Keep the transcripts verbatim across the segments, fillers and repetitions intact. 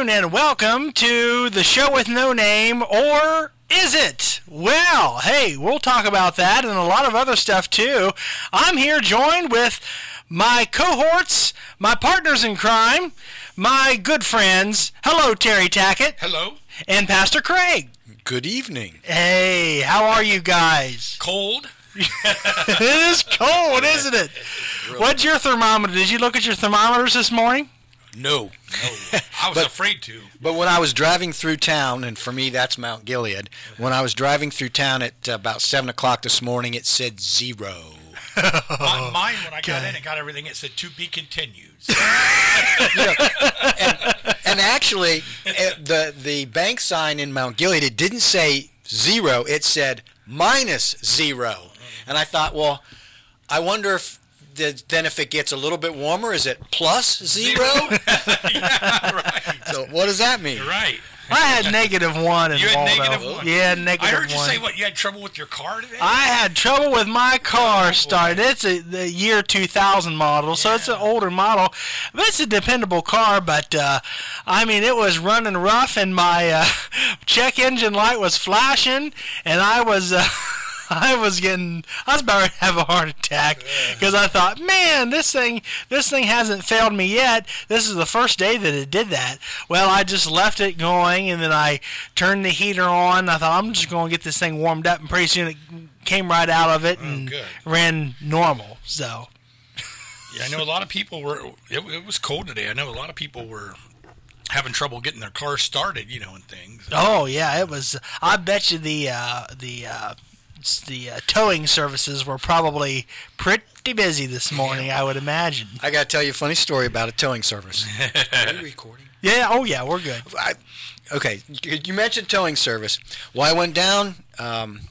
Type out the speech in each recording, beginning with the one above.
and welcome to the show with no name, or is it? Well, hey, we'll talk about that and a lot of other stuff too. I'm here joined with my cohorts, my partners in crime, my good friends. Hello, Terry Tackett. Hello. And Pastor Craig. Good evening. Hey, how are you guys? Cold. It is cold, isn't it? Really? What's your thermometer? Did you look at your thermometers this morning? No. No. I was but, afraid to. But when I was driving through town, and for me that's Mount Gilead, when I was driving through town at uh, about seven o'clock this morning, it said zero. On mine, when I got in and got everything, it said to be continued. You know, and, and actually, uh, the, the bank sign in Mount Gilead, it didn't say zero, it said minus zero. And I thought, well, I wonder if then if it gets a little bit warmer, is it plus zero? Yeah, right. So what does that mean? You're right. I had negative one in You had Waldo. negative one? Yeah, negative one. I heard you one. say, what, you had trouble with your car today? I had trouble with my car started. It's a the year two thousand model, so yeah. It's an older model. But it's a dependable car, but, uh, I mean, it was running rough, and my uh, check engine light was flashing, and I was... Uh, I was getting, I was about to have a heart attack because I thought, man, this thing, this thing hasn't failed me yet. This is the first day that it did that. Well, I just left it going, and then I turned the heater on. I thought, I'm just going to get this thing warmed up, and pretty soon it came right out of it and oh, ran normal. So, yeah, I know a lot of people were. It, it was cold today. I know a lot of people were having trouble getting their cars started, you know, and things. Oh yeah, it was. I bet you the uh, the. Uh, The uh, towing services were probably pretty busy this morning, I would imagine. I got to tell you a funny story about a towing service. Are you recording? Yeah, oh yeah, we're good. I, okay, you mentioned towing service. Well, I went down, um,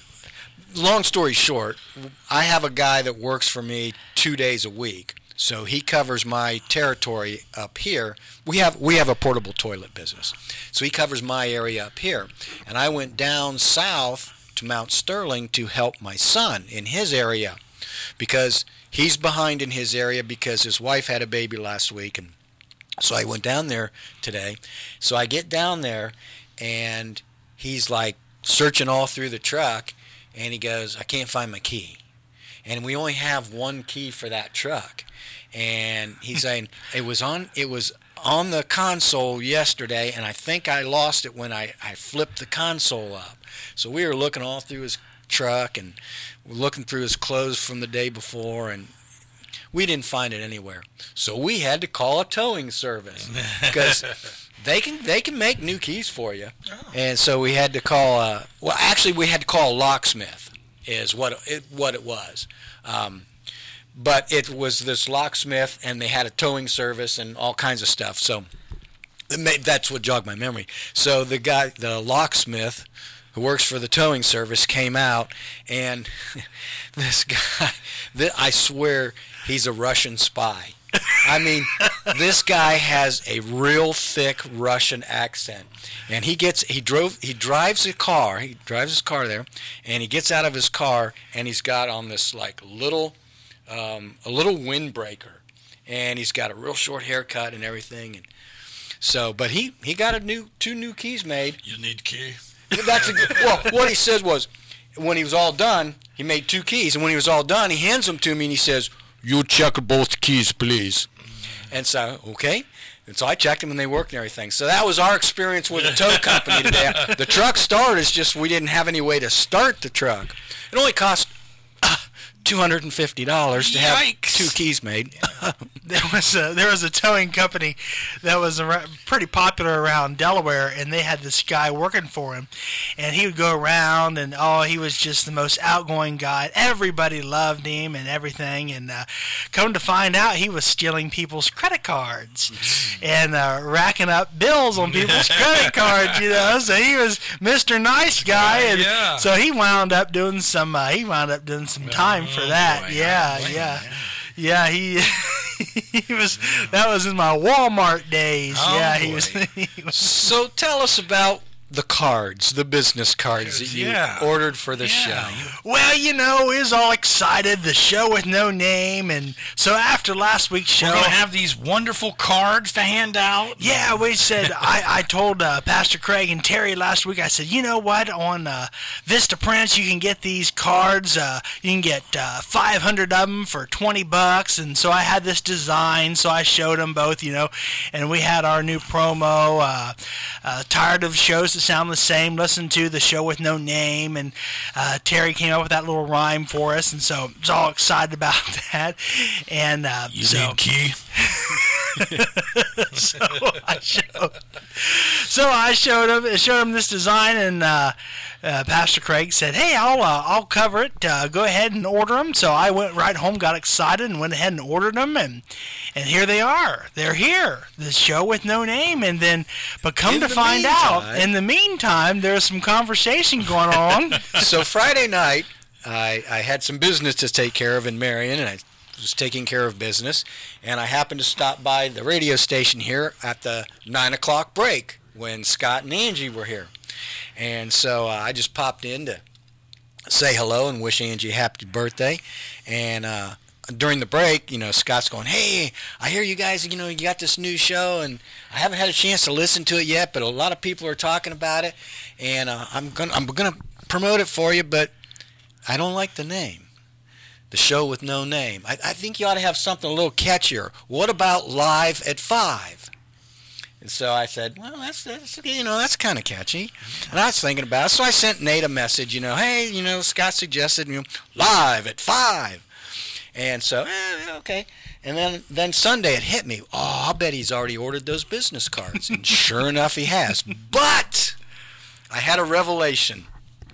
long story short, I have a guy that works for me two days a week. So he covers my territory up here. We have we have a portable toilet business. So he covers my area up here. And I went down south to Mount Sterling to help my son in his area because he's behind in his area because his wife had a baby last week, and so I went down there today. So I get down there and he's like searching all through the truck, and he goes, I can't find my key. And we only have one key for that truck. And he's saying it was on it was on the console yesterday, and I think I lost it when I, I flipped the console up. So we were looking all through his truck and looking through his clothes from the day before, and we didn't find it anywhere. So we had to call a towing service because they can they can make new keys for you. Oh. And so we had to call. Uh, well, actually, we had to call a locksmith. Is what it, what it was. Um, But it was this locksmith, and they had a towing service and all kinds of stuff. So that's what jogged my memory. So the guy, the locksmith, who works for the towing service, came out, and this guy, I swear, he's a Russian spy. I mean, this guy has a real thick Russian accent, and he gets he drove he drives a car. He drives his car there, and he gets out of his car, and he's got on this like little. Um, a little windbreaker, and he's got a real short haircut and everything, and so. But he, he got a new two new keys made. You need key. That's a, well. What he said was, when he was all done, he made two keys, and when he was all done, he hands them to me, and he says, "You check both keys, please." And so, okay, and so I checked them, and they worked and everything. So that was our experience with the tow company today. The truck started. It's just we didn't have any way to start the truck. It only cost two hundred and fifty dollars to have Yikes. two keys made. there was a there was a towing company that was ar- pretty popular around Delaware, and they had this guy working for him, and he would go around, and oh, he was just the most outgoing guy. Everybody loved him and everything, and uh, come to find out, he was stealing people's credit cards and uh, racking up bills on people's credit cards. You know, so he was Mister Nice Guy, and yeah. so he wound up doing some. Uh, he wound up doing some time for that. Boy, yeah, yeah, yeah, yeah. He. he was that was in my Walmart days. Oh, yeah, boy. he was, he was. So tell us about the cards, the business cards that you Yeah. ordered for the Yeah, show? you- Well, you know, we was all excited, the show with no name, and so after last week's show, We're going to have these wonderful cards to hand out. yeah, we said, I, I told uh, Pastor Craig and Terry last week, I said, you know what, on uh, Vista Prints, you can get these cards, uh, you can get uh, five hundred of them for twenty bucks, and so I had this design, so I showed them both, you know, and we had our new promo, uh, uh, tired of shows that sound the same, listen to the show with no name, and uh, Terry came up with that little rhyme for us, and so I was all excited about that, and uh, You so... need key. so I showed, so I showed him, showed him this design, and uh, uh, Pastor Craig said, "Hey, I'll uh, I'll cover it. Uh, go ahead and order them." So I went right home, got excited, and went ahead and ordered them, and and here they are. They're here. The show with no name, and then, but come In to the find out, meantime- in the meantime, there's some conversation going on. So Friday night, I, I had some business to take care of in Marion, and I was taking care of business, and I happened to stop by the radio station here at the nine o'clock break when Scott and Angie were here. And so uh, I just popped in to say hello and wish Angie a happy birthday. And uh, during the break, you know, Scott's going, "Hey, I hear you guys, you know, you got this new show, and I haven't had a chance to listen to it yet, but a lot of people are talking about it, and uh, I'm gonna I'm gonna promote it for you, but I don't like the name. The show with no name. I, I think you ought to have something a little catchier. What about Live at Five?" And so I said, "Well, that's, that's you know, that's kind of catchy." And I was thinking about it, so I sent Nate a message, you know, "Hey, you know, Scott suggested, you know, Live at Five." And so, eh, okay. And then, then Sunday it hit me. Oh, I'll bet he's already ordered those business cards. And sure enough, he has. But I had a revelation.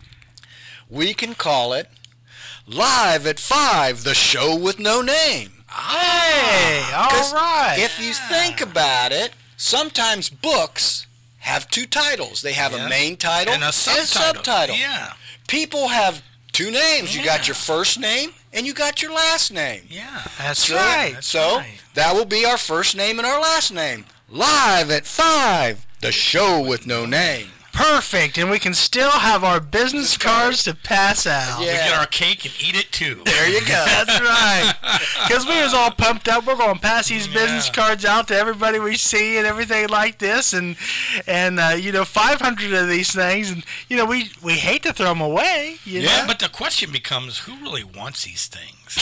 We can call it Live at Five, the show with no name. Hey, all 'Cause right. If you think about it, sometimes books have two titles. They have Yeah. a main title And a subtitle. subtitle. Yeah. People have two names. You got Yeah. your first name and you got your last name. Yeah. That's So- right. That's so right. that will be our first name and our last name. Live at Five, the show with no name. Perfect, and we can still have our business cards to pass out. Yeah. We get our cake and eat it too. There you go. That's right. Because we was all pumped up. We're going to pass these business Yeah. cards out to everybody we see and everything like this, and and uh, you know, five hundred of these things, and you know, we we hate to throw them away. You Yeah, know? but the question becomes, who really wants these things?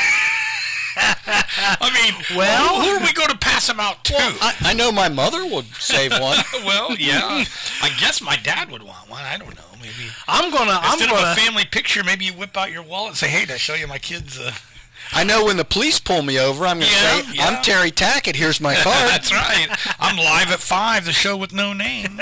I mean, Well- who, who are we going to pass them out to? I, I know my mother would save one. well, yeah. I guess my dad would want one. I don't know. Maybe I'm gonna I'm instead gonna of a family picture, maybe you whip out your wallet and say, "Hey, to show you my kids." Uh... I know when the police pull me over, I'm going to Yeah, say, yeah. "I'm Terry Tackett. Here's my card." That's right. I'm live at five. The show with no name.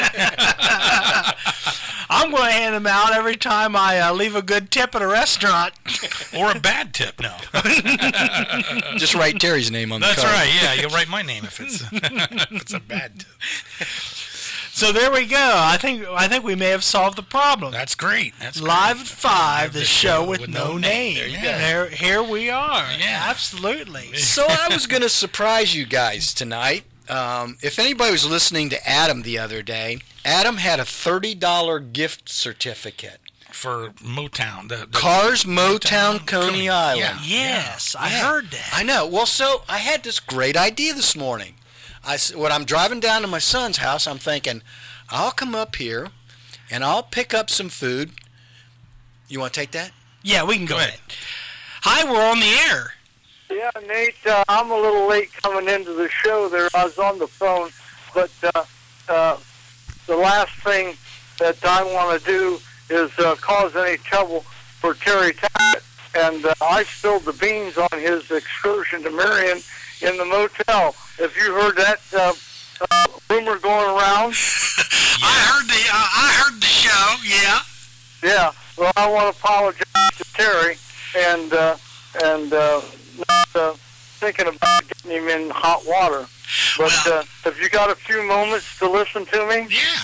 I'm gonna hand them out every time I uh, leave a good tip at a restaurant. Or a bad tip. No. Just write Terry's name on the That's card. right. Yeah, you'll write my name if it's if it's a bad tip. So there we go. I think I think we may have solved the problem. That's great. That's Live great. at Five, the show with no name. There you go. There, here we are. Yeah. Absolutely. So I was going to surprise you guys tonight. Um, if anybody was listening to Adam the other day, Adam had a thirty dollars gift certificate. For Motown. The, the Cars Motown, Motown, Coney Coney, Island. yeah. Yes, I Yeah. heard that. I know. Well, so I had this great idea this morning. I, s- when I'm driving down to my son's house, I'm thinking, I'll come up here and I'll pick up some food. You want to take that? Yeah, we can go, Go ahead. ahead. Hi, we're on the air. Yeah, Nate, uh, I'm a little late coming into the show there. I was on the phone, but uh, uh, the last thing that I want to do is uh, cause any trouble for Terry Tackett. And uh, I spilled the beans on his excursion to Marion in the motel. Have you heard that uh, uh, rumor going around? I heard the uh, I heard the show. Yeah. Yeah. Well, I want to apologize to Terry and uh, and uh, not uh, thinking about getting him in hot water. But Well- uh, have you got a few moments to listen to me? Yeah.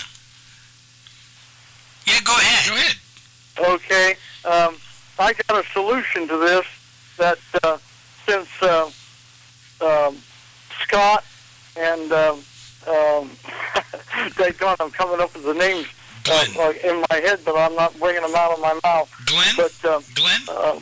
Yeah, go ahead. Go ahead. Okay. Um, I got a solution to this that uh, since uh, um, Scott and um, um, Daggone, I'm coming up with the names Glenn. uh, in my head, but I'm not bringing them out of my mouth. Glenn? But uh, Glenn? uh,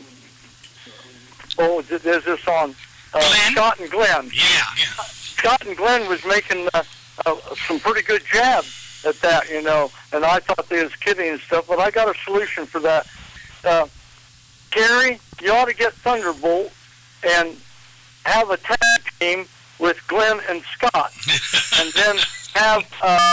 oh, th- there's this on uh, Glenn? Scott and Glenn. Yeah, yeah. Scott and Glenn was making uh, uh, some pretty good jabs at that, you know, and I thought they was kidding and stuff, but I got a solution for that. Uh, Gary, you ought to get Thunderbolt and have a tag team with Glenn and Scott, and then have uh,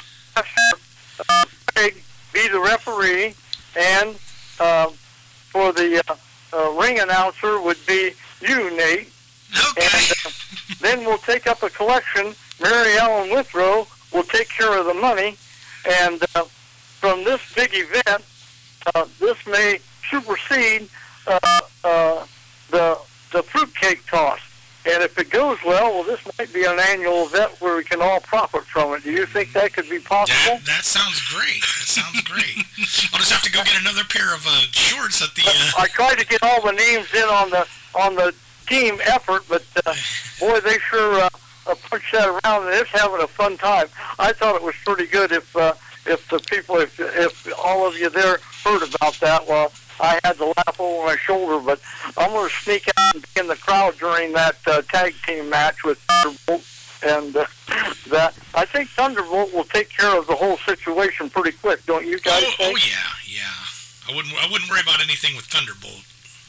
uh, Craig be the referee, and uh, for the uh, uh, ring announcer would be you, Nate. Okay. And uh, then we'll take up a collection. Mary Ellen Withrow will take care of the money, and uh, from this big event, uh, this may supersede uh, uh, the the fruitcake toss. And if it goes well, well, this might be an annual event where we can all profit from it. Do you think that could be possible? That, that sounds great. That sounds great. I'll just have to go get another pair of uh, shorts at the. Uh... I tried to get all the names in on the on the team effort, but uh, boy, they sure uh, uh, punched that around, and it's having a fun time. I thought it was pretty good. If uh, if the people, if if all of you there heard about that, well, I had to laugh over my shoulder. But I'm going to sneak out and be in the crowd during that uh, tag team match with Thunderbolt, and uh, that I think Thunderbolt will take care of the whole situation pretty quick. Don't you guys Oh, think? oh yeah, yeah. I wouldn't. I wouldn't worry about anything with Thunderbolt.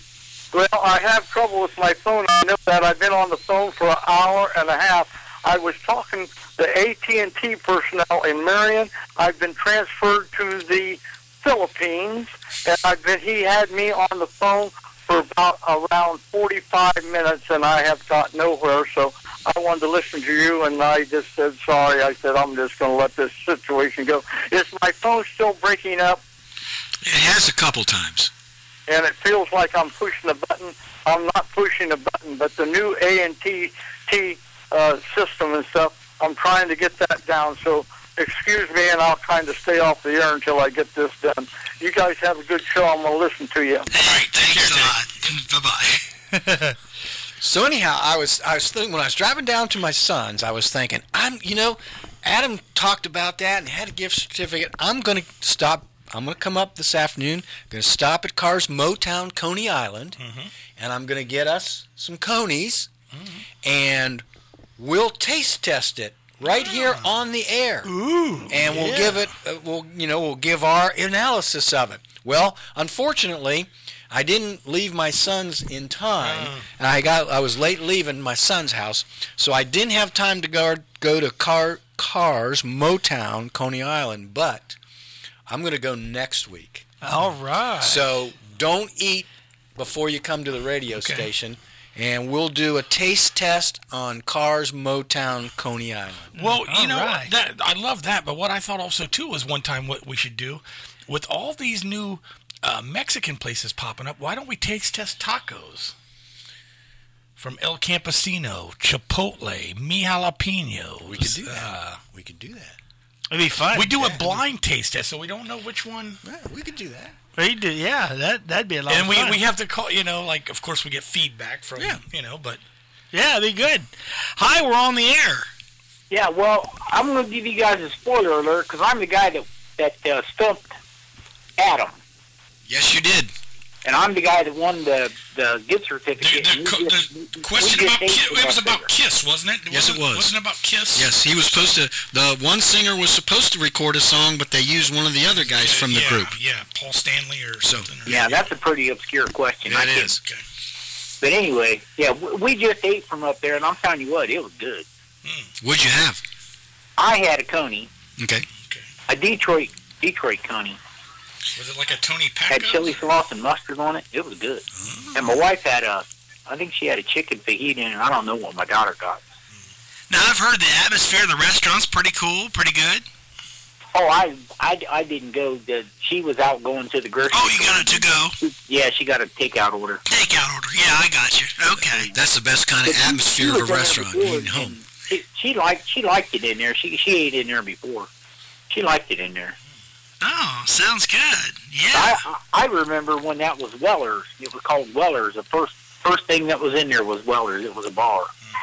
Well, I have trouble with my phone. I know that. I've been on the phone for an hour and a half. I was talking to the A T and T personnel in Marion. I've been transferred to the Philippines, and I've been. He had me on the phone for about around forty-five minutes, and I have got nowhere. So I wanted to listen to you, and I just said sorry. I said I'm just going to let this situation go. Is my phone still breaking up? It has a couple times. And it feels like I'm pushing a button. I'm not pushing a button, but the new A and T T uh, system and stuff, I'm trying to get that down. So excuse me, and I'll kind of stay off the air until I get this done. You guys have a good show. I'm going to listen to you. Hey, thanks a lot. Bye-bye. So anyhow, I was I was thinking when I was driving down to my son's, I was thinking, I'm you know, Adam talked about that and had a gift certificate. I'm going to stop. I'm going to come up this afternoon. I'm going to stop at Cars Motown, Coney Island, Mm-hmm. and I'm going to get us some conies, Mm-hmm. and we'll taste test it right here on the air. Ooh. And we'll yeah. give it. Uh, we'll you know we'll give our analysis of it. Well, unfortunately, I didn't leave my son's in time, Oh. and I got I was late leaving my son's house, so I didn't have time to go go to Car Cars Motown, Coney Island. But I'm going to go next week. All right. So don't eat before you come to the radio Okay. station, and we'll do a taste test on Cars Motown, Coney Island. Well, All you know, right. that, I love that. But what I thought also too was one time what we should do with all these new uh, Mexican places popping up. Why don't we taste test tacos? From El Campesino, Chipotle, Mi Jalapeno. We could do that. Uh, We could do that. It'd be fun. we do a blind taste test, so we don't know which one. Yeah, we could do that. We do, yeah, that that'd be a lot And of we, fun. we have to call, you know, like, of course we get feedback from, Yeah. you know, but. yeah, it'd be good. Hi, we're on the air. Yeah, well, I'm going to give you guys a spoiler alert because I'm the guy that that uh, stumped Adam, Yes, you did. and I'm the guy that won the the gift The, certificate. the, and we co- just- the we question just about ate Kiss, from it was our about finger. Kiss, wasn't it? Yes, it Wasn't- was. Wasn't it about Kiss? Yes, he was supposed to. The one singer was supposed to record a song, but they used one of the other guys from the yeah, group. Yeah, Paul Stanley or So, something. Or, Yeah, that's a pretty obscure question. I That can't- is. Okay. But anyway, yeah, we, we just ate from up there, and I'm telling you what, it was good. What'd you have? I had a coney, Okay. a Detroit Detroit coney, Was it like a Tony had Paco? chili sauce and mustard on it. It was good. And my wife had a, I think she had a chicken fajita in it. I don't know what my daughter got. Now, I've heard the atmosphere of the restaurant's pretty cool, pretty good. Oh, I, I, I didn't go. The, she was out going to the grocery Oh, you store. got it to go. Yeah, she got a takeout order. Takeout order. Yeah, I got you. Okay. That's the best kind of But she- atmosphere she of a was in there restaurant, before, eating home. and She, she liked she liked it in there. She she ate in there before. She liked it in there. Oh, sounds good. Yeah. I I I remember when that was Weller's. It was called Weller's. The first first thing that was in there was Weller's. It was a bar.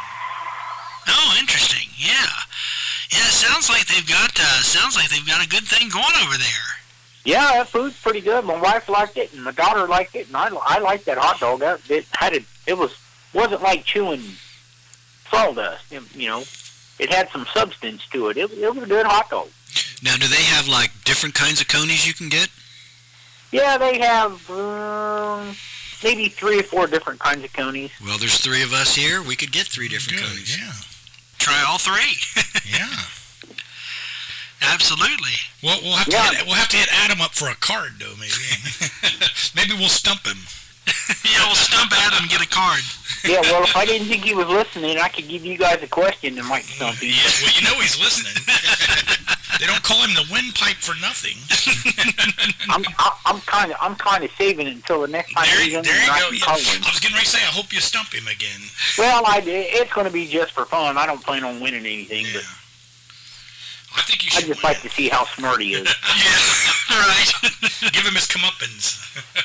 Oh, interesting. Yeah. Yeah, it sounds like they've got uh, sounds like they've got a good thing going over there. Yeah, that food's pretty good. My wife liked it, and my daughter liked it, and I, I liked that hot dog. That, it had a, it was wasn't like chewing sawdust. It, you know, it had some substance to it. It, it was a good hot dog. Now, do they have, like, different kinds of conies you can get? Yeah, they have um, maybe three or four different kinds of conies. Well, there's three of us here. We could get three different Good, conies. yeah. Try all three. Yeah. Absolutely. Well, we'll have to Yeah. hit, we'll have to hit Adam up for a card, though. Maybe. Maybe we'll stump him. Yeah, we'll stump Adam and get a card. Yeah, well, if I didn't think he was listening, I could give you guys a question that might stump him. Yeah. Well, you know he's listening. They don't call him the windpipe for nothing. I'm I- I'm kind of I'm kind of saving it until the next time There, he's in, there you and I go. can Yeah. call him. I was getting ready to say, I hope you stump him again. Well, I it's going to be just for fun. I don't plan on winning anything, Yeah. but I think you I should just win. like to see how smart he is. Yeah, right. Give him his comeuppance.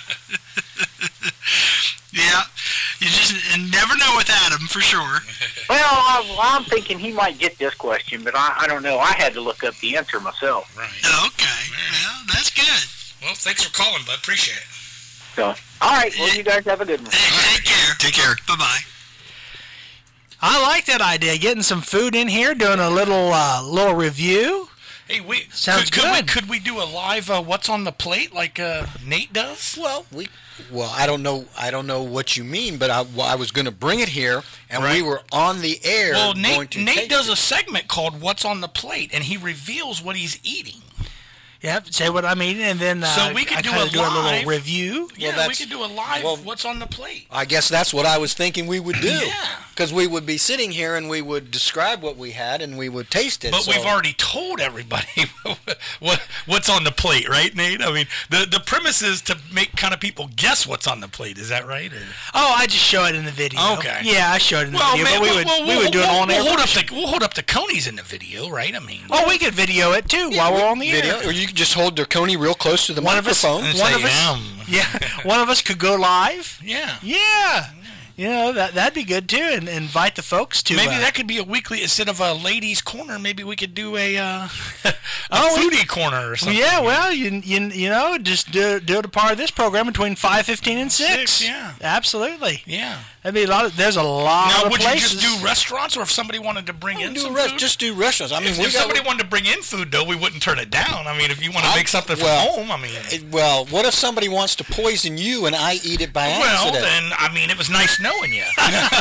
Yeah, you just and never know with Adam for sure. Well, I, I'm thinking he might get this question, but I, I don't know. I had to look up the answer myself. Right. Okay, well, that's good. Well, thanks for calling, bud. Appreciate it. So, all right. Well, you guys have a good one. Hey, take care. Take care. Bye-bye. I like that idea, getting some food in here, doing a little uh, little review. Hey, wait. Sounds could, could good. We, could we do a live uh, What's on the Plate like uh, Nate does? Well, we well, I don't know. I don't know what you mean, but I, well, I was going to bring it here, and Right. we were on the air. Well, going Nate, to Nate taste does it. a segment called What's on the Plate, and he reveals what he's eating. Yeah, say what I mean, and then uh, So we could I do kinda a do a live- little review. Yeah, we that's- could do a live well- What's on the Plate. I guess that's what I was thinking we would do. Yeah. Because we would be sitting here and we would describe what we had and we would taste it. But so- we've already told everybody what what's on the plate, right, Nate? I mean, the the premise is to make kind of people guess what's on the plate. Is that right? Or? Oh, I just show it in the video. Okay. Yeah, I showed it in the Well, video, man, but we we'll, would we'll, we would do we'll, it on we'll air. hold up the we'll hold up the conies in the video, right? I mean, Oh, we could video it too while we're on the video, air. or you could just hold their coney real close to the One of us- microphone. and one say, of us- "Yum." Yeah, one of us could go live. yeah. Yeah, you know that that'd be good too, and invite the folks to. Maybe uh, that could be a weekly instead of a ladies' corner. Maybe we could do a, uh, a Oh, we- foodie corner or something. Yeah, well, you you, you know, just do do it a part of this program between five fifteen and six. Six, yeah. Absolutely. yeah. That'd be a lot. Of, there's a lot Now, of would places. you just do restaurants, or if somebody wanted to bring in do some res- food? just do restaurants. I mean, if, we if got, somebody wanted to bring in food, though, we wouldn't turn it down. I mean, if you want to I- make something from well, home, I mean. it- well, what if somebody wants to poison you and I eat it by Well, accident? then, I mean, it was nice knowing you.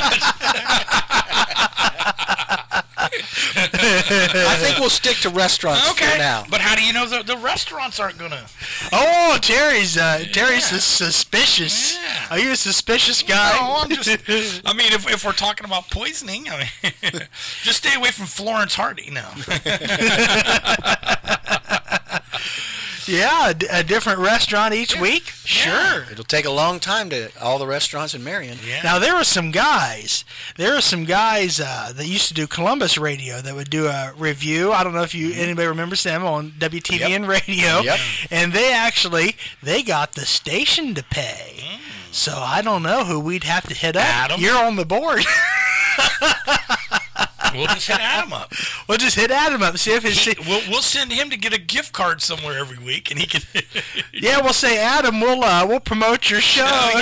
I think we'll stick to restaurants Okay, for now. but how do you know the, the restaurants aren't gonna? Oh, Terry's uh, Terry's sus- suspicious. Yeah. Are you a suspicious guy? No, I'm just. I mean, if, if we're talking about poisoning, I mean, just stay away from Florence Hardy. No. Yeah, a, d- a different restaurant each week. Sure. It'll take a long time to all the restaurants in Marion. Yeah. Now there were some guys. There were some guys uh, that used to do Columbus radio that would do a review. I don't know if you anybody remembers them on W T V N radio. Yep. And they actually they got the station to pay. So I don't know who we'd have to hit up. Adam? You're on the board. We'll just hit Adam up. We'll just hit Adam up. See if his. He, we'll, we'll send him to get a gift card somewhere every week, and he can. Yeah, we'll say Adam. We'll uh, we'll promote your show. Oh, if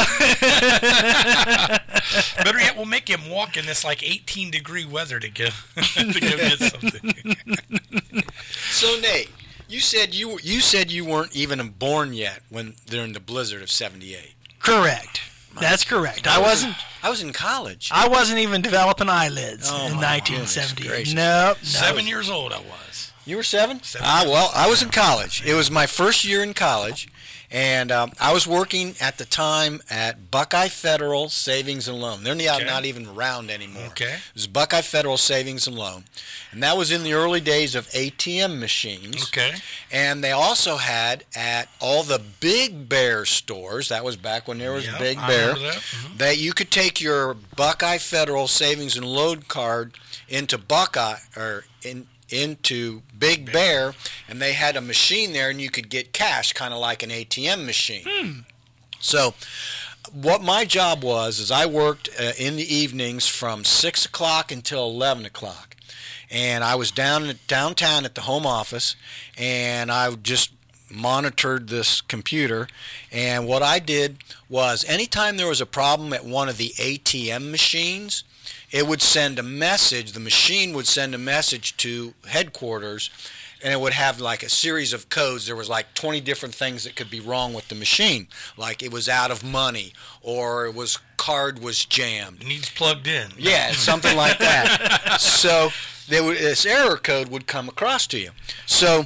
yeah. you, uh, Better yet, we'll make him walk in this like eighteen degree weather to go to go get something. So Nate, you said you were- you said you weren't even born yet when during the blizzard of seventy-eight. Correct. That's correct. I wasn't. I was in college. I wasn't even developing eyelids Oh, in my nineteen goodness seventy-eight. gracious. Nope. No. Seven years old, I was. You were seven? Seven. Ah, well, I was in college. It was my first year in college, and um, I was working at the time at Buckeye Federal Savings and Loan. They're not, Okay. not even around anymore. Okay. It was Buckeye Federal Savings and Loan, and that was in the early days of A T M machines. Okay. And they also had at all the Big Bear stores, that was back when there was Yep, Big I Bear, remember that. Mhm. that you could take your Buckeye Federal Savings and Loan card into Buckeye or in into Big Bear, and they had a machine there, and you could get cash, kind of like an A T M machine. So, what my job was is I worked uh, in the evenings from six o'clock until eleven o'clock, and I was down at, downtown at the home office, and I would just monitored this computer, and what I did was anytime there was a problem at one of the A T M machines, it would send a message, the machine would send a message to headquarters, and it would have like a series of codes. There was like twenty different things that could be wrong with the machine, like it was out of money, or it was card was jammed. Needs plugged in. Yeah, something like that. So they would, this error code would come across to you. So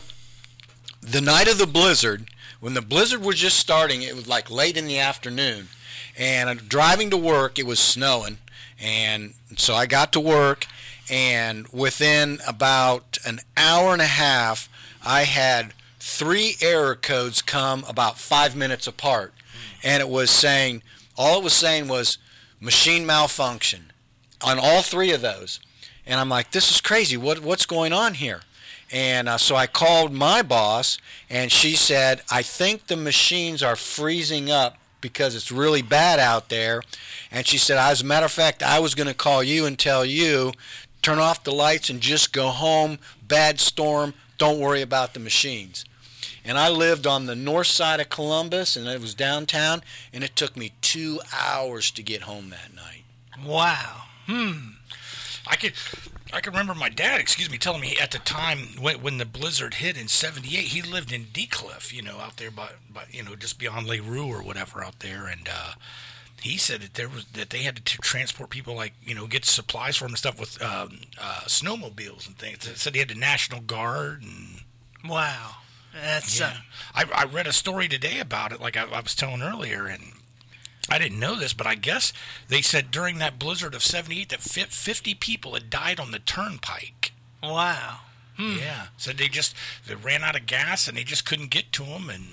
the night of the blizzard, when the blizzard was just starting, it was like late in the afternoon, and I'm driving to work, it was snowing, and so I got to work, and within about an hour and a half, I had three error codes come about five minutes apart, and it was saying, all it was saying was machine malfunction on all three of those. And I'm like, this is crazy. What what's going on here? And uh, so I called my boss, and she said, I think the machines are freezing up because it's really bad out there. And she said, as a matter of fact, I was going to call you and tell you, turn off the lights and just go home. Bad storm. Don't worry about the machines. And I lived on the north side of Columbus, and it was downtown, and it took me two hours to get home that night. Wow. Hmm. I could, I can remember my dad, excuse me, telling me at the time when, when the blizzard hit in seventy-eight, he lived in Decliff, you know, out there by, by you know, just beyond Les Roues or whatever out there, and uh, he said that there was that they had to t- transport people, like, you know, get supplies for them and stuff with um, uh, snowmobiles and things. They said they had the National Guard and wow. That's yeah. uh, I, I read a story today about it, like I, I was telling earlier, and I didn't know this, but I guess they said during that blizzard of seventy-eight that fifty people had died on the turnpike. wow. Hmm. Yeah. Said they just they ran out of gas and they just couldn't get to them. And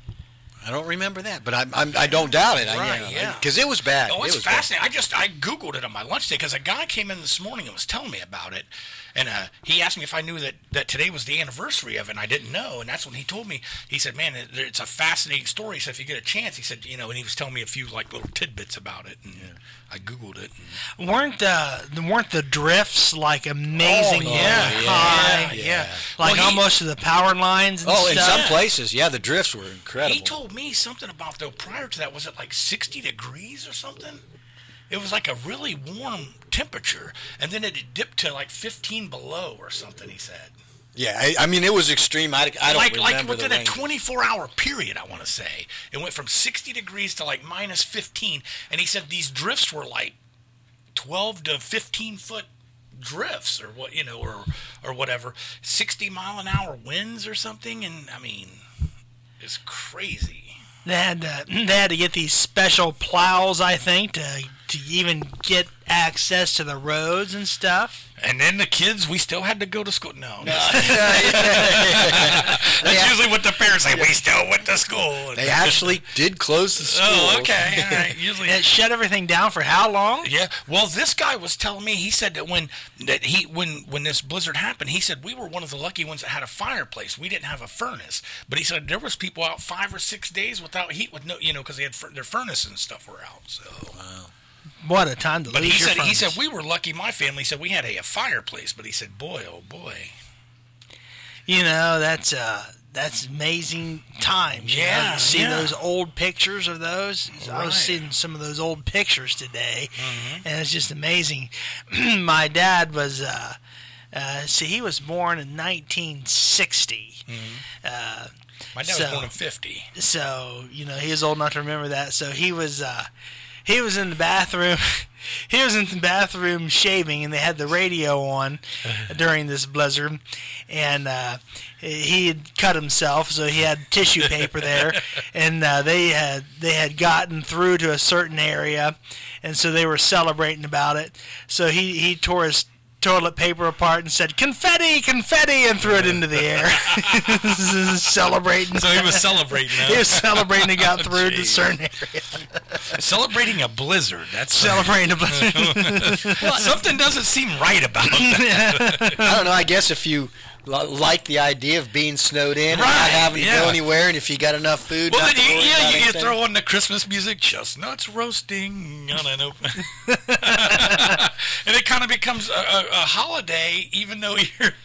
I don't remember that, but I, I'm, I don't doubt it. Right, I, yeah. Because it was bad. Oh, it it's was fascinating. I just I Googled it on my lunch day because a guy came in this morning and was telling me about it. And uh, he asked me if I knew that, that today was the anniversary of it, and I didn't know. And that's when he told me. He said, man, it, it's a fascinating story. So if you get a chance, he said, you know, and he was telling me a few, like, little tidbits about it. And yeah. I Googled it. And Weren't the weren't the drifts like amazing? Oh, yeah, yeah, high, yeah, yeah, yeah. like Well, he- almost to the power lines and Oh, in stuff. some places, yeah, the drifts were incredible. he told me something about, though, prior to that, was it like sixty degrees or something? It was like a really warm temperature, and then it dipped to like fifteen below or something, he said. Yeah, I, I mean, it was extreme. I, I don't like, remember like the within a range. twenty-four hour period, I want to say. It went from sixty degrees to like minus fifteen, and he said these drifts were like twelve to fifteen foot drifts or what, you know, or or whatever, sixty mile an hour winds or something, and I mean, it's crazy. They had to, they had to get these special plows, I think, to to even get access to the roads and stuff. And then the kids, we still had to go to school. No, no. That's That's usually what the parents say. We still went to school. They actually did close the school. Oh, okay. All right. Usually, And it shut everything down for how long? yeah. Well, this guy was telling me. He said that when that he when when this blizzard happened, he said we were one of the lucky ones that had a fireplace. We didn't have a furnace, but he said there was people out five or six days without heat, with no, you know, because they had fur- their furnace and stuff were out. So. Wow. What a time to But lose he your said he furnace. said we were lucky. My family said we had a, a fireplace, but he said, boy, oh boy. You know, that's uh, that's amazing times. you know, Yeah, you see yeah. those old pictures of those. I Right. was seeing some of those old pictures today, Mm-hmm. and it's just amazing. My dad was, uh, uh, see, he was born in nineteen sixty. Uh, My dad So- was born in fifty. so you know he was old enough to remember that. So he was uh, he was in the bathroom. He was in the bathroom shaving, and they had the radio on during this blizzard. And uh, he had cut himself, so he had tissue paper there. And uh, they had they had gotten through to a certain area, and so they were celebrating about it. So he, he tore his toilet paper apart and said, confetti, confetti, and threw it into the air. Celebrating. So he was celebrating. Huh? He was celebrating and got Oh, through to a geez. certain area. Celebrating a blizzard. That's Celebrating a blizzard. Something doesn't seem right about that. I don't know. I guess if you li- like the idea of being snowed in and not Right, having to yeah. go anywhere, and if you got enough food, Well, not then to you, worry yeah, about you, you anything. throw on the Christmas music, chestnuts roasting on an open, and it kind of becomes a, a, a holiday, even though you're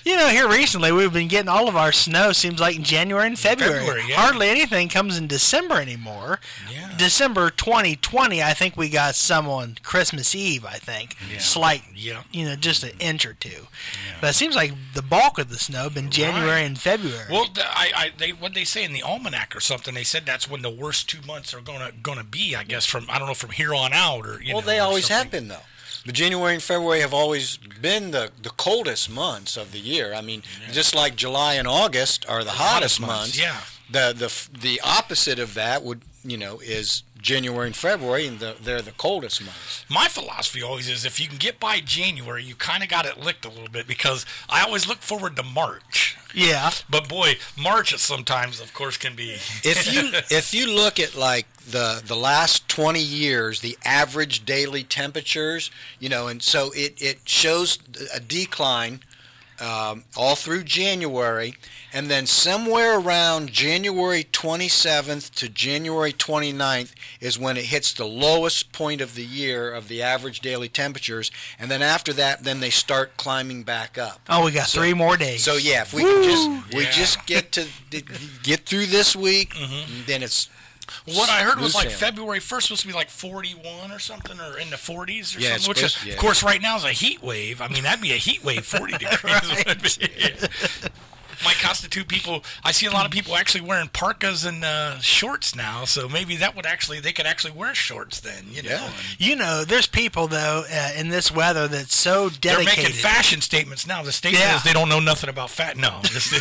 You know, here recently we've been getting all of our snow. Seems like in January and February. February, yeah. Hardly anything comes in December anymore. Yeah. December twenty twenty, I think we got some on Christmas Eve. I think Yeah. slight, Yeah. you know, just an inch or two. Yeah. But it seems like the bulk of the snow been January Right. and February. Well, the, I, I, they, what they say in the almanac or something, they said that's when the worst two months are gonna gonna be. I guess from I don't know from here on out or you Well, know. they or always something. have been, though. But January and February have always been the, the coldest months of the year. I mean, just like July and August are the, hottest months. Yeah. The the the opposite of that would you know is January and February, and the, they're the coldest months. My philosophy always is if you can get by January, you kind of got it licked a little bit because I always look forward to March. yeah. But boy, March sometimes, of course, can be. If you if you look at like the the last twenty years, the average daily temperatures, you know, and so it it shows a decline um, all through January, and then somewhere around January twenty-seventh to January twenty-ninth is when it hits the lowest point of the year of the average daily temperatures, and then after that, then they start climbing back up. Oh, we got So- three more days. So yeah, if we can just we Yeah. just get to get through this week, Mm-hmm. then it's What I heard was smooth like sailing. February first supposed to be like forty-one or something, or in the forties or Yeah, it's something. Which, is, supposed- yeah. of course, right now is a heat wave. I mean, that'd be a heat wave, forty degrees. Would be. Might constitute people. I see a lot of people actually wearing parkas and uh, shorts now, so maybe that would actually they could actually wear shorts then. You know, Yeah. and you know, there's people though uh, in this weather that's so they're dedicated. making fashion statements now. The statement Yeah. is they don't know nothing about fat. No,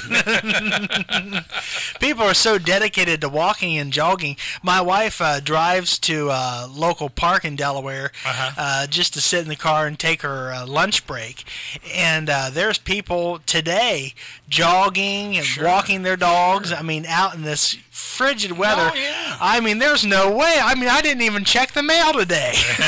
People are so dedicated to walking and jogging. My wife uh, drives to a local park in Delaware Uh-huh. uh, just to sit in the car and take her uh, lunch break. And uh, there's people today jogging and Sure. walking their dogs. I mean, out in this frigid weather. Oh, yeah. I mean, there's no way. I mean, I didn't even check the mail today.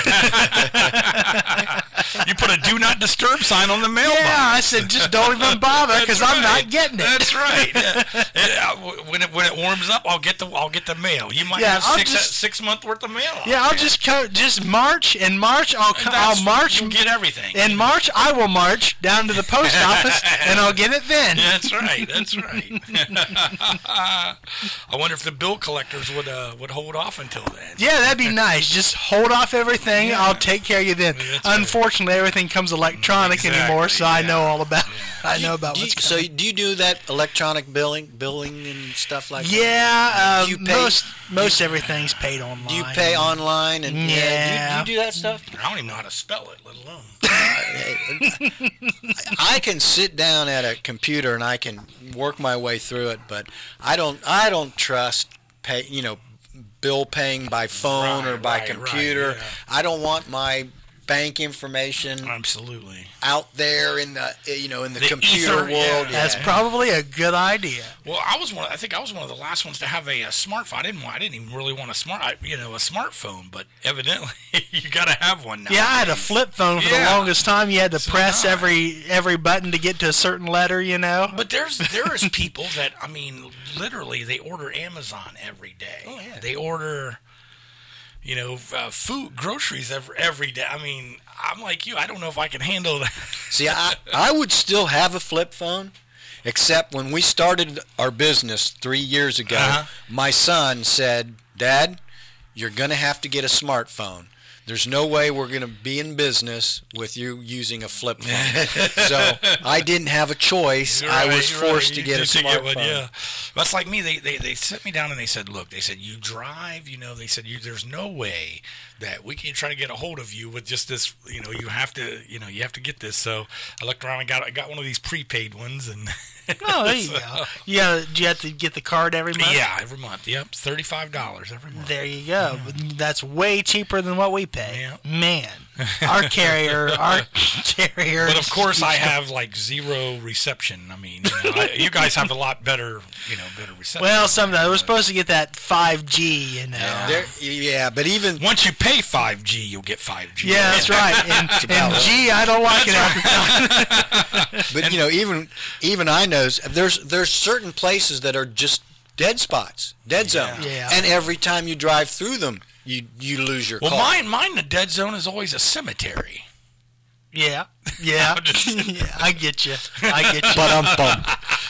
you put a do not disturb sign on the mailbox. Yeah, I said, just don't even bother because That's I'm right. not getting it. That's right. Yeah. Yeah, when it when it warms up, I'll get the I'll get the mail. You might Yeah, have I'll six just- six month worth of mail. Yeah, I'll just co- just march in March. I'll co- That's- I'll march You'll get everything. in March. I will march down to the post office and I'll get it then. That's right. That's right. I wonder if the bill collectors would uh, would hold off until then. Yeah, that'd be nice. Just hold off everything. Yeah. I'll take care of you then. That's right. Unfortunately, everything comes electronic Exactly, anymore, so I yeah. know all about. I know about Do you, what's so coming. do you do that electronic billing, billing and stuff like that? Yeah, uh, Do you pay- most most everything's paid online. Do you pay online and yeah? Yeah. do, you, do you do that stuff? I don't even know how to spell it, let alone. I can sit down at a computer and I can work my way through it, but I don't. I don't trust pay. You know, bill paying by phone or Right, by right, computer. right, yeah. I don't want my bank information Absolutely. out there in the you know in the, The computer ether, world. yeah. That's probably a good idea. Well, I was one. I think I was one of the last ones to have a, a smartphone. I didn't. want- I didn't even really want a smart. I, you know, a smartphone. But evidently, you got to have one now. Yeah, I had a flip phone for the Yeah. longest time. You had to So press did I. every every button to get to a certain letter, you know. But there's there is people that I mean, literally, they order Amazon every day. Oh yeah. They order, you know, uh, food, groceries every every day. I mean, I'm like you. I don't know if I can handle that. See, I, I would still have a flip phone, except when we started our business three years ago, Uh-huh. my son said, Dad, you're going to have to get a smartphone. There's no way we're going to be in business with you using a flip phone. So I didn't have a choice. You're I right, was you're forced right. to You get a did to smartphone. one, yeah. That's like me. They, they they sit me down and they said, look, they said, you drive, you know, they said, you there's no way that we can try to get a hold of you with just this, you know, you have to, you know, you have to get this. So I looked around and got I got one of these prepaid ones and Oh, there you go. You, gotta, you have to get the card every month? yeah, every month. Yep, thirty-five dollars every month. There you go. That's way cheaper than what we pay. Yeah. Man, our carrier, our carrier. But of course, I have like zero reception. I mean, you, know, I, you guys have a lot better, you know, better reception. Well, sometimes we're supposed to get that five G, you know. There, yeah, but even once you pay five G, you'll get five G. Yeah, that's right. And, and G, I don't like it half the time. but you know even even I know there's there's certain places that are just dead spots, dead zones, Yeah. and every time you drive through them, you you lose your Well, car. mine, mine, the dead zone is always a cemetery. Yeah. Yeah, I'm just- yeah, I get you. I get you. But I'm bummed.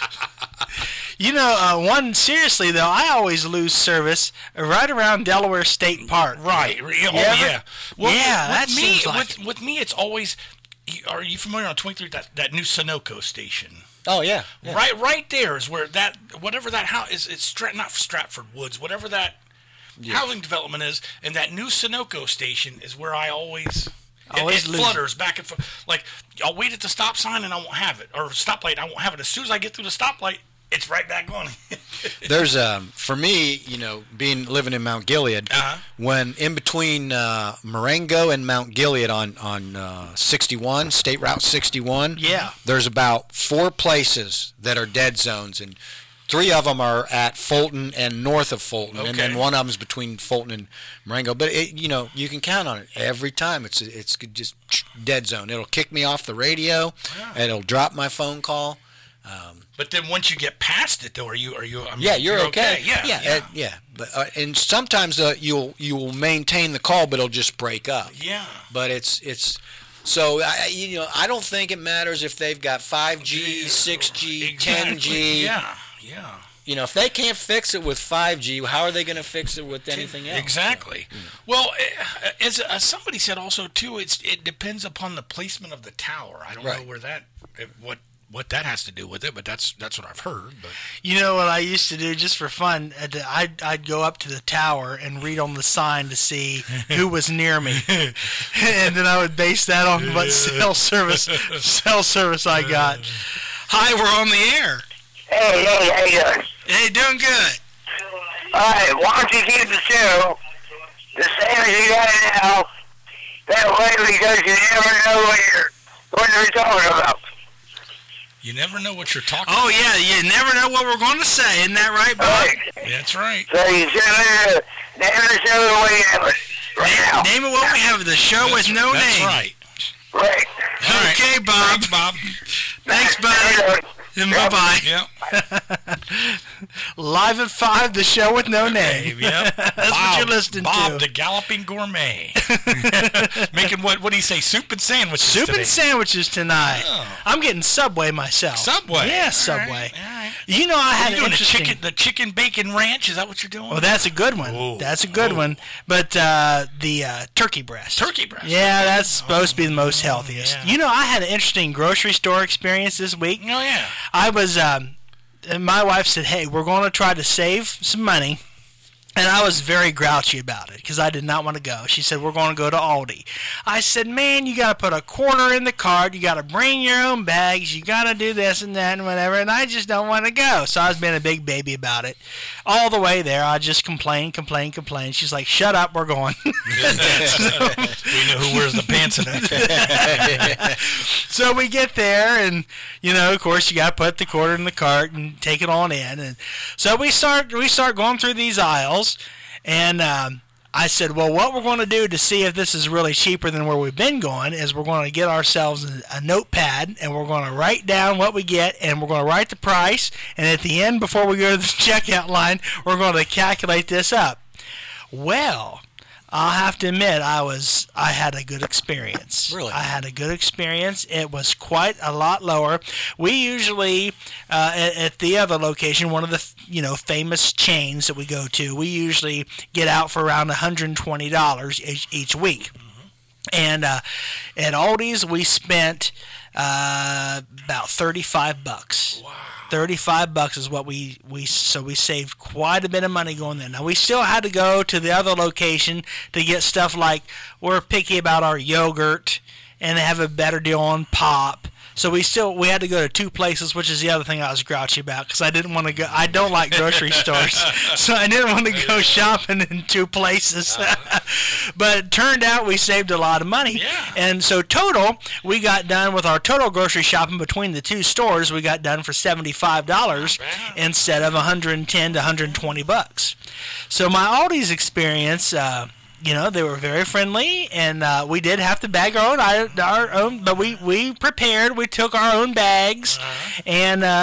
You know, uh, one seriously though, I always lose service right around Delaware State Park. Right. Oh, ever- yeah. Well, Yeah, with that me, seems like with, with me, it's always. Are you familiar on twenty-three that that new Sunoco station? Oh yeah. yeah. Right, right there is where that whatever that house is. It's Stra- not Stratford Woods, whatever that housing development is, and that new Sunoco station is where I always. It, Always it lose flutters back and forth. Like I'll wait at the stop sign and I won't have it, or stoplight I won't have it. As soon as I get through the stoplight, it's right back on. There's um for me, you know, being living in Mount Gilead, Uh-huh. when in between uh, Marengo and Mount Gilead on on uh, sixty-one, State Route sixty-one, Yeah. there's about four places that are dead zones, and three of them are at Fulton and north of Fulton, and then Okay. one of them is between Fulton and Marengo. But it, you know, you can count on it every time. It's it's just dead zone. It'll kick me off the radio. Yeah. It'll drop my phone call. Um, But then once you get past it, though, are you are you? I mean, yeah, you're, okay. Yeah, yeah, yeah. uh, yeah. But uh, and sometimes uh, you'll you'll maintain the call, but it'll just break up. Yeah. But it's it's so I, you know I don't think it matters if they've got five G, six G, Exactly. ten G. Yeah, yeah. You know, if they can't fix it with five G, how are they going to fix it with anything else? Exactly. Well, eh, as uh, somebody said also too, it's it depends upon the placement of the tower. I don't Right. know where that eh, what what that has to do with it, but that's that's what I've heard. But You know what I used to do just for fun? I'd, I'd, I'd go up to the tower and read on the sign to see who was near me, and then I would base that on what cell service cell service I got. Hi, we're on the air. Hey, hey, how you doing? Hey, doing good. All right, why don't you keep the show the same as you got it now? That way, because you never know what you're what you're talking about. you never know what you're talking. Oh yeah, you never know what we're going to say, isn't that right, Bob? Right. about. That's right. So you should uh, name the show the way you have it right now. Name it what we have. The show with no That's name. right. Right. All right. Okay, Bob. Thanks, Bob. Thanks, buddy. Bye bye. Yep. Live at five, the show with no name. Yep. That's Bob, what you're listening Bob, to. the galloping gourmet, making what? What do you say? Soup and sandwiches. Soup today. and sandwiches tonight. Oh. I'm getting Subway myself. Subway. Yeah, All Subway. right, all right. You know, I Are had you an doing the interesting. chicken, the chicken bacon ranch? Is that what you're doing? Well, that's a good one. Oh, That's a good oh. one. But uh, the uh, turkey breast. Turkey breast. Yeah, that's supposed to be the most healthiest. yeah. You know, I had an interesting grocery store experience this week. Oh yeah. I was, um, and my wife said, hey, we're going to try to save some money. And I was very grouchy about it because I did not want to go. She said, we're going to go to Aldi. I said, man, you got to put a quarter in the cart. You got to bring your own bags. You got to do this and that and whatever. And I just don't want to go. So I was being a big baby about it. All the way there, I just complained, complained, complained. She's like, shut up, we're going. We know who wears the pants in it. So we get there, and you know, of course, you got to put the quarter in the cart and take it on in. And so we start we start going through these aisles, and um, I said, well, what we're going to do to see if this is really cheaper than where we've been going is we're going to get ourselves a, a notepad, and we're going to write down what we get, and we're going to write the price, and at the end, before we go to the checkout line, we're going to calculate this up. Well, I'll have to admit, I was I had a good experience. Really? I had a good experience. It was quite a lot lower. We usually uh, at, at the other location, one of the you know famous chains that we go to, we usually get out for around one hundred twenty dollars each, each week. And uh, at Aldi's, we spent uh, about thirty-five bucks. Wow. thirty-five bucks is what we, we so we saved quite a bit of money going there. Now we still had to go to the other location to get stuff like we're picky about our yogurt and they have a better deal on pop. So we still we had to go to two places, which is the other thing I was grouchy about because I didn't want to go. I don't like grocery stores, so I didn't want to go shopping in two places. But it turned out we saved a lot of money, Yeah. and so total we got done with our total grocery shopping between the two stores. We got done for seventy-five dollars bad. instead of one hundred ten to one hundred twenty bucks. So my Aldi's experience. Uh, You know, they were very friendly, and uh, we did have to bag our own, our own, but we, we prepared. We took our own bags, Uh-huh. and uh,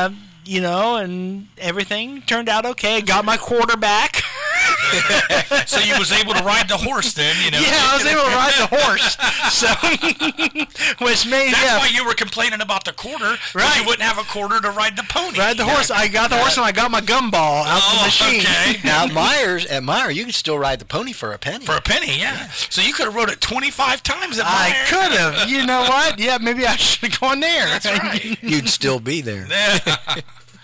you know, and everything turned out okay. Got my quarter back. So you was able to ride the horse then, you know? Yeah, I was able to ride the horse. So, which made That's yeah, why you were complaining about the quarter. 'Cause Right. You wouldn't have a quarter to ride the pony. ride the horse. I got the horse and I got my gumball out Oh, the machine. okay. Now, at Myers, at Meyer, you can still ride the pony for a penny. For a penny, yeah. So you could have rode it twenty-five times at I Meyer. could have. You know what? Yeah, maybe I should have gone there. That's right. You'd still be there. Yeah.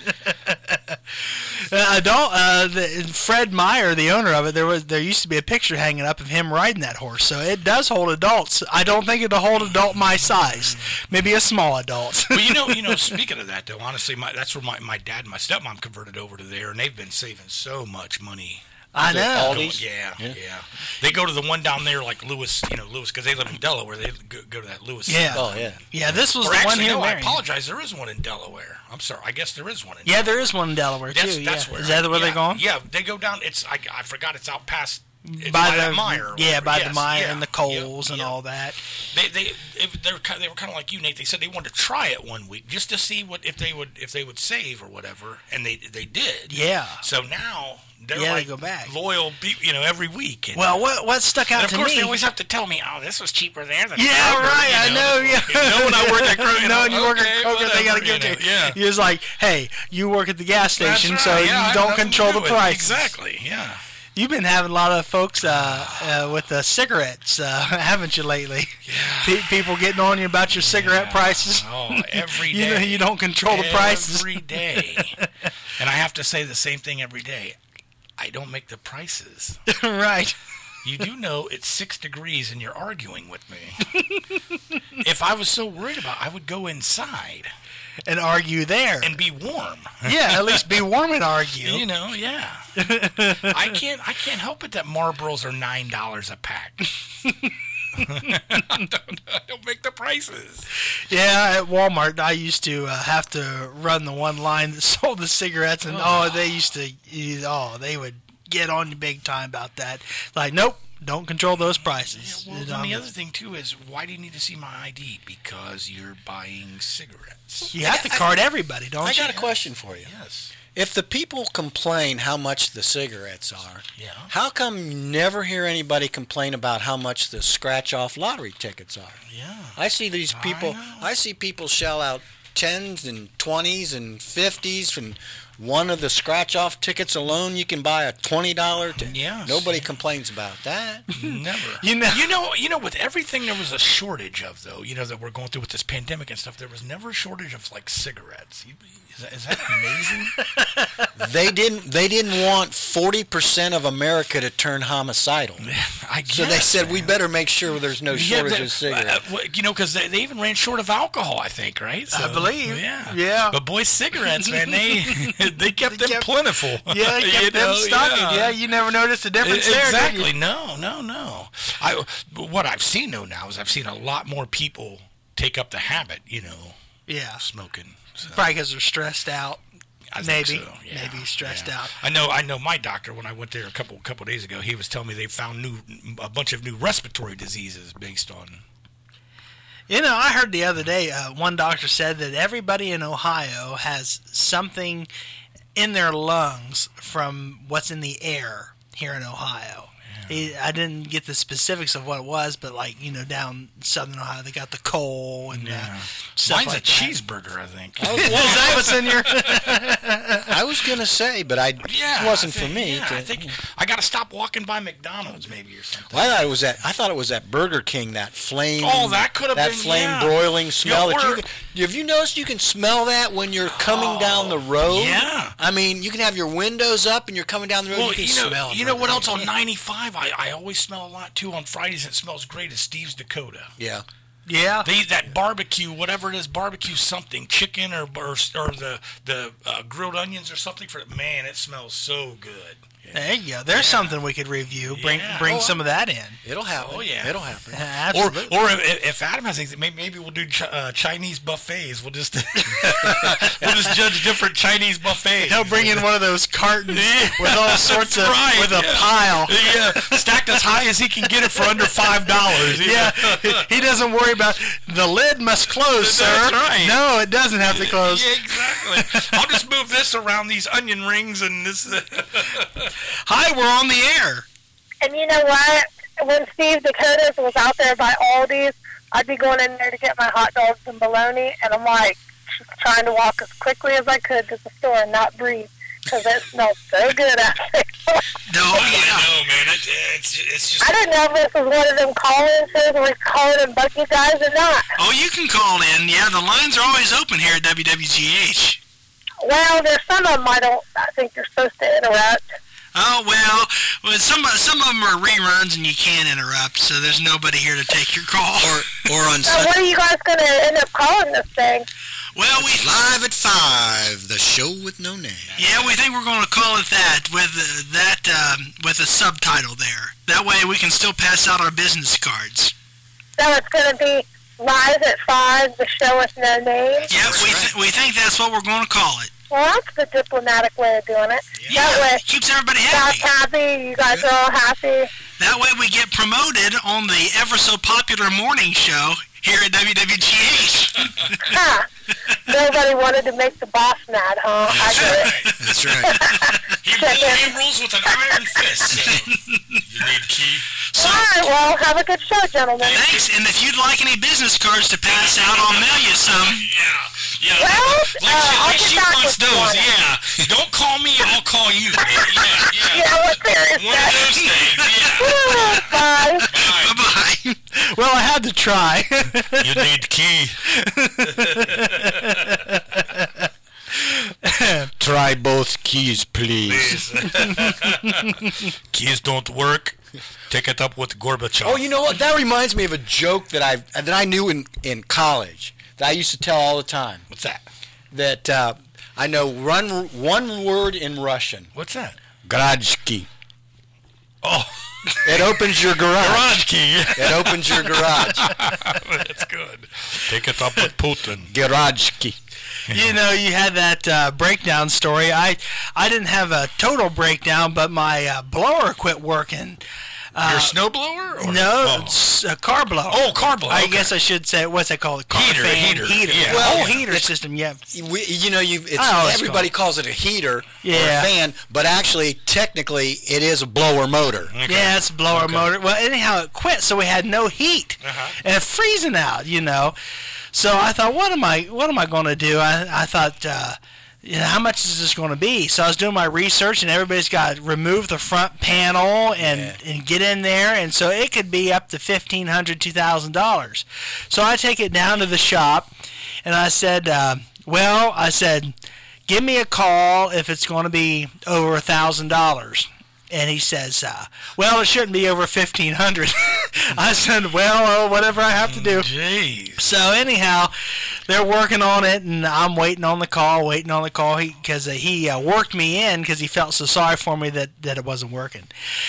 Uh, adult, uh, the, Fred Meyer, the owner of it, there was there used to be a picture hanging up of him riding that horse. So it does hold adults. I don't think it'll hold adult my size. Maybe a small adult. Well, you know, you know. Speaking of that, though, honestly, my, that's where my, my dad and my stepmom converted over to there, and they've been saving so much money. I know. Going- yeah, yeah, They go to the one down there, like Lewis, you know, Lewis, because they live in Delaware. They go, go to that Lewis. Yeah. Oh, yeah. Yeah, this was Or the actually, one here. no, in I Marion. apologize. There is one in Delaware. I'm sorry. I guess there is one in. Yeah, there is one in Delaware That's, too. that's yeah. where. Is that where yeah, they're going? Yeah, they go down. It's I, I forgot. It's out past. It's by by, the that Meyer. or yeah, whatever. by Yes, the Meyer yeah, and the Coles yeah, and yeah. all that. They they it, they were kind, they were kind of like you, Nate. They said they wanted to try it one week just to see what if they would if they would save or whatever, and they they did. Yeah. So now they're Yeah, they like go back. loyal people, you know, every week. And, Well, what what stuck out and of to course me? they always have to tell me, oh, this was cheaper there than Yeah, Kroger, right. you I know. Yeah. No, when I work at Kroger, no, when you work okay, at Kroger, they gotta whatever, give you it know, to you. yeah. He was like, "Hey, you work at the gas That's station, right, so yeah, I you have don't nothing control to the do with it. price." Exactly. Yeah. You've been having a lot of folks uh, uh, with the cigarettes, uh, haven't you, lately? Yeah. Pe- people getting on you about your cigarette Yeah. prices. Oh, every You day. know, you don't control the prices. Every day. And I have to say the same thing every day. I don't make the prices. Right. You do know it's six degrees and you're arguing with me. If I was so worried about it, I would go inside And argue there. and be warm. Yeah, at least be warm and argue. You know, yeah. I can't I can't help it that Marlboros are nine dollars a pack. I, don't, I don't make the prices. Yeah, at Walmart, I used to uh, have to run the one line that sold the cigarettes, and oh, they used to, oh, they would get on you big time about that. Like, nope, don't control those prices. Yeah, well, You then the know, other thing too is why do you need to see my I D? Because you're buying cigarettes. you have to card everybody, don't I you? got a question for you. Yes. If the people complain how much the cigarettes are, Yeah. how come you never hear anybody complain about how much the scratch-off lottery tickets are? Yeah. I see these I people. know. I, see people shell out tens and twenties and fifties, and one of the scratch-off tickets alone, you can buy a twenty dollar. T- Yes. Nobody complains about that. Never. You know- you know, you know, with everything there was a shortage of, though. You know that we're going through with this pandemic and stuff. There was never a shortage of like cigarettes. You, is, that, is that amazing? they didn't. They didn't want forty percent of America to turn homicidal. I guess. So they said we better make sure there's no Yeah, shortage that- of cigarettes. uh, well, you know, because they, they even ran short of alcohol, I think, right? I believe. Yeah. Yeah. But boy, cigarettes, man, they they kept They them kept- plentiful. Yeah, it kept You them know, stocking. Yeah. you never noticed the difference there, did Exactly. you? No, no, no. I what I've seen though now is I've seen a lot more people take up the habit, you know, Yeah, smoking. So, probably because they're stressed out. I think Maybe, so, yeah, maybe stressed yeah. out. I know. I know. My doctor, when I went there a couple couple days ago, he was telling me they found new a bunch of new respiratory diseases based on. You know, I heard the other day uh, one doctor said that everybody in Ohio has something in their lungs from what's in the air here in Ohio. He, I didn't get the specifics of what it was, but like, you know, down southern Ohio, they got the coal and Yeah. uh, stuff Mine's like a that. cheeseburger, I think. I was, Is that what's in your? I was gonna say, but I Yeah, it wasn't I think- for me. Yeah, to- I think I got to stop walking by McDonald's maybe or something. Well, I thought it was that. I thought it was that Burger King, that flame. Oh, that could have that been, flame yeah. broiling smell. Yeah, that you or- can, have you noticed you can smell that when you're coming down the road? yeah. I mean, you can have your windows up and you're coming down the road. Well, you can you know, smell. you know what Burger else King. on ninety-five I, I always smell a lot too on Fridays. It smells great. Is Steve's Dakota. Yeah. Yeah. They that barbecue, whatever it is, barbecue something, chicken or or, or the the uh, grilled onions or something. For man, it smells so good. There you go. There's something we could review. Bring Yeah. bring Oh, some of that in. It'll happen. Oh, yeah. It'll happen. Or, Absolutely. or if, if Adam has things, maybe, maybe we'll do ch- uh, Chinese buffets. We'll just we'll just judge different Chinese buffets. He'll bring in one of those cartons with all sorts of Right, with a yeah. pile. Yeah, stacked as high as he can get it for under five dollars. Yeah, he doesn't worry about the lid must close, sir. That's right. No, it doesn't have to close. Yeah, exactly. I'll just move this around these onion rings and this. Hi, we're on the air. And you know what? When Steve Dakotas was out there by Aldi's, I'd be going in there to get my hot dogs and bologna, and I'm like trying to walk as quickly as I could to the store and not breathe because it smelled so good out there. No, yeah. No, man, it, it's it's just. I don't know if this was one of them call-in shows where we call it and bug you guys or not. Oh, you can call in. Yeah, the lines are always open here at W W G H. Well, there's some of them I don't I think you're supposed to interrupt. Oh, well, well some, some of them are reruns and you can't interrupt, so there's nobody here to take your call. Or, or on So what are you guys going to end up calling this thing? Well, we Live at five, the show with no name. yeah, we think we're going to call it that with uh, that um, with a subtitle there. That way we can still pass out our business cards. So it's going to be Live at five, the show with no name? Yeah, we th- we think that's what we're going to call it. Well, that's the diplomatic way of doing it. Yeah, That way, it keeps everybody you guys happy. happy, you guys are all happy. That way we get promoted on the ever so popular morning show here at W W G H. Huh. Nobody wanted to make the boss mad, huh? I get it. That's right. He, rules, he rules with an iron fist. So you need key. So, All right, well, have a good show, gentlemen. thanks, and if you'd like any business cards to pass out, I'll mail you some. Yeah, yeah. Well, like uh, she, I'll like get she back wants with you those. on it. Yeah. Don't call me. I'll call you. Man. Yeah, yeah. Yeah, what serious One of those things. Yeah. Bye. Bye. Bye-bye. Well, I had to try. You need key. Try both keys, please. Please. Keys don't work. Take it up with Gorbachev. Oh, you know what? That reminds me of a joke that I that I knew in, in college that I used to tell all the time. What's that? That uh, I know run one word in Russian. What's that? Garajki. Oh, It opens your garage. garage key. It opens your garage. That's good. Take it up with Putin. Garajki. You know, you had that uh, breakdown story. I I didn't have a total breakdown, but my uh, blower quit working. Uh, Your snowblower? Or? No, Oh. it's a car blower. Oh, car blower. I okay. guess I should say, what's that called? A car Heater, fan heater, heater. yeah. The Well, whole yeah, heater it's- system, yeah. We, you know, you it's, I know what it's everybody called. calls it a heater or Yeah. a fan, but actually, technically, it is a blower motor. Okay. Yeah, it's a blower Okay. motor. Well, anyhow, it quit, so we had no heat, Uh-huh. and it's freezing out. You know, so I thought, what am I, what am I going to do? I, I thought, uh, you know, how much is this going to be? So I was doing my research, and everybody's got to remove the front panel and, Yeah. and get in there, and so it could be up to fifteen hundred, two thousand dollars. So I take it down to the shop, and I said, uh, well, I said, give me a call if it's going to be over a thousand dollars. And he says, uh, well, it shouldn't be over fifteen hundred. I said, well, uh, whatever I have to do. Jeez. So anyhow, they're working on it, and I'm waiting on the call, waiting on the call, because he, uh, he uh, worked me in because he felt so sorry for me that, that it wasn't working.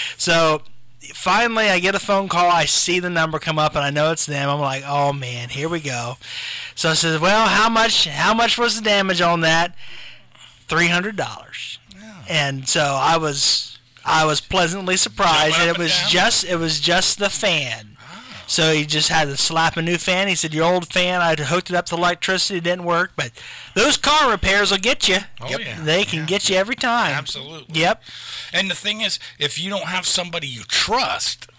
So finally, I get a phone call. I see the number come up, and I know it's them. I'm like, oh man, here we go. So I said, well, how much? How much was the damage on that? Three hundred dollars. And so I was. I was pleasantly surprised, Jumping and up it was and down? just it was just the fan. So he just had to slap a new fan. He said, your old fan, I hooked it up to electricity, it didn't work. But those car repairs will get you. Oh, Yep. yeah. They can Yeah. get you every time. Absolutely. Yep. And the thing is, if you don't have somebody you trust,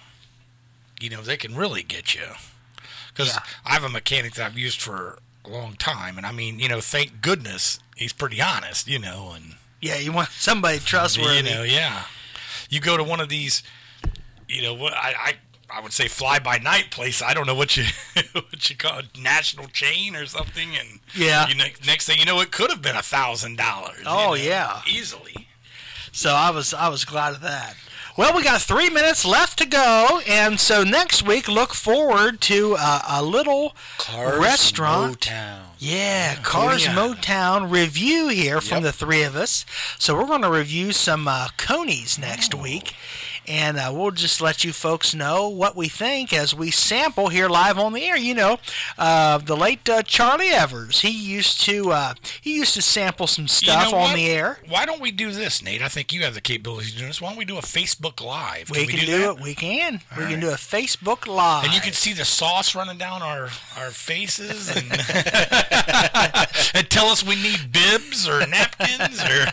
you know, they can really get you. Because Yeah. I have a mechanic that I've used for a long time, and I mean, you know, thank goodness he's pretty honest, you know, and Yeah, you want somebody trustworthy. you know, yeah. You go to one of these, you know, what I, I I would say fly by night place. I don't know what you what you call it, national chain or something, and Yeah. you know, next thing you know, it could have been a thousand dollars. Oh, yeah. easily. So I was I was glad of that. Well, we got three minutes left to go, and so next week, look forward to uh, a little Cars restaurant. Motown. Yeah, Cars yeah. Motown review here from Yep. the three of us. So we're going to review some uh, Conies next week, and uh, we'll just let you folks know what we think as we sample here live on the air. You know, uh, the late uh, Charlie Evers, he used to uh, he used to sample some stuff You know on what? the air. Why don't we do this, Nate? I think you have the capability to do this. Why don't we do a Facebook Live? We can, do, that? it. We can. we All can right. do a Facebook Live. And you can see the sauce running down our, our faces and, and tell us we need bibs or napkins or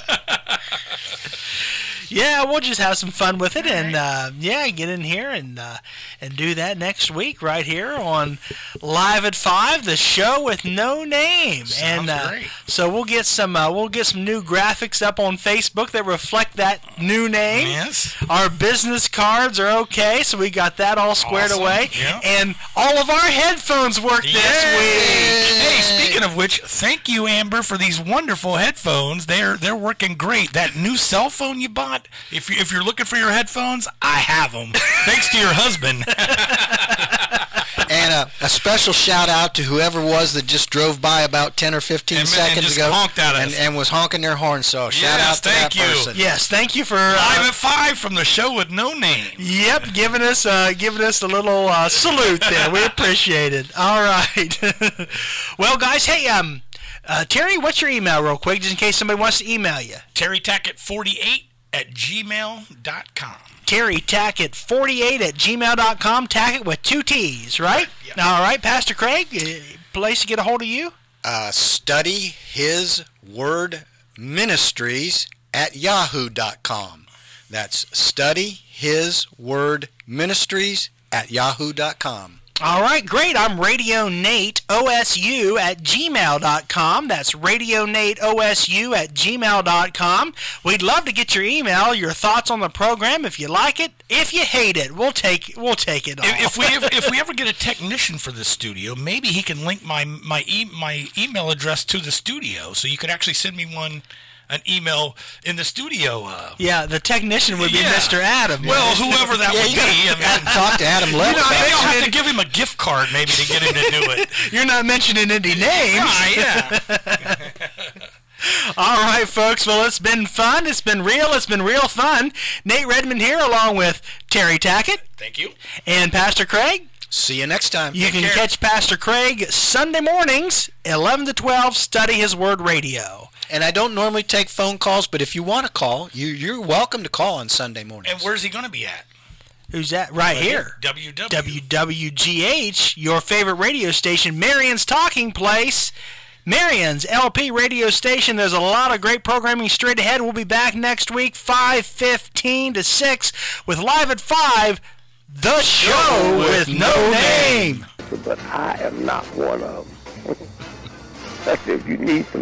Yeah, we'll just have some fun with it, and uh, yeah, get in here and uh, and do that next week right here on Live at Five, the show with no name. Sounds and uh, great. So we'll get some uh, we'll get some new graphics up on Facebook that reflect that new name. Yes. Our business cards are okay, so we got that all squared Awesome. away, Yeah. and all of our headphones work this week. Hey, speaking of which, thank you, Amber, for these wonderful headphones. They're they're working great. That new cell phone you bought, if you if you're looking for your headphones, I have them. Thanks to your husband. And uh, a special shout out to whoever was that just drove by about ten or fifteen And- and seconds just ago honked at us. and, and was honking their horn. So shout Yes, out to thank that you. person. Yes, thank you for Live uh, at five from the show with no name. Yep, giving us uh, giving us a little uh, salute there. We appreciate it. All right. Well, guys, hey, um, uh, Terry, what's your email, real quick, just in case somebody wants to email you? Terry Tackett forty-eight at gmail dot com. Terry Tackett forty-eight at gmail dot com. Tackett with two T's, right? Yep. All right, Pastor Craig, uh, place to get a hold of you? Uh, study His Word Ministries at yahoo dot com. That's study His Word Ministries at yahoo dot com. All right, great. I'm Radio Nate O S U at gmail dot com. That's Radio Nate O S U at gmail dot com. We'd love to get your email, your thoughts on the program. If you like it, if you hate it, we'll take we'll take it all. If, if we ever, if we ever get a technician for the studio, maybe he can link my my e- my email address to the studio, so you could actually send me one an email in the studio. Uh, Yeah, the technician would be Yeah. Mister Adam. well, whoever that Yeah, would you be. I gotta mean, talk to Adam Levin. know, maybe I I'll have mentioned- to give him a gift card, maybe, to get him to do it. You're not mentioning any names. Right, yeah. All right, folks. Well, it's been fun. It's been real. It's been real fun. Nate Redmond here, along with Terry Tackett Thank you. and Pastor Craig. See you next time. You Take can care. catch Pastor Craig Sunday mornings, eleven to twelve, Study His Word Radio. And I don't normally take phone calls, but if you want to call, you, you're welcome to call on Sunday mornings. And where's he going to be at? Who's that? Right here. W W. W W G H, your favorite radio station, Marion's Talking Place. Marion's L P radio station. There's a lot of great programming straight ahead. We'll be back next week, five fifteen to six, with Live at five, the show with no name. But I am not one of them. If you need some